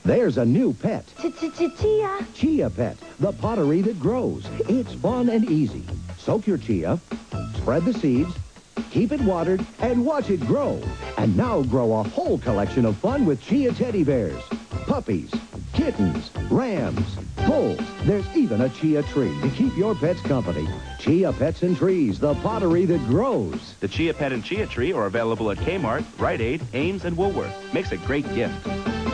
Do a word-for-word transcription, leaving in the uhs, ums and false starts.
There's a new pet. Chia. Chia Pet, the pottery that grows. It's fun and easy. Soak your chia, spread the seeds, keep it watered, and watch it grow. And now grow a whole collection of fun with Chia teddy bears, puppies, kittens, rams, bulls. There's even a chia tree to keep your pets company. Chia Pets and Trees, the pottery that grows. The Chia Pet and Chia Tree are available at Kmart, Rite Aid, Ames, and Woolworth. Makes a great gift.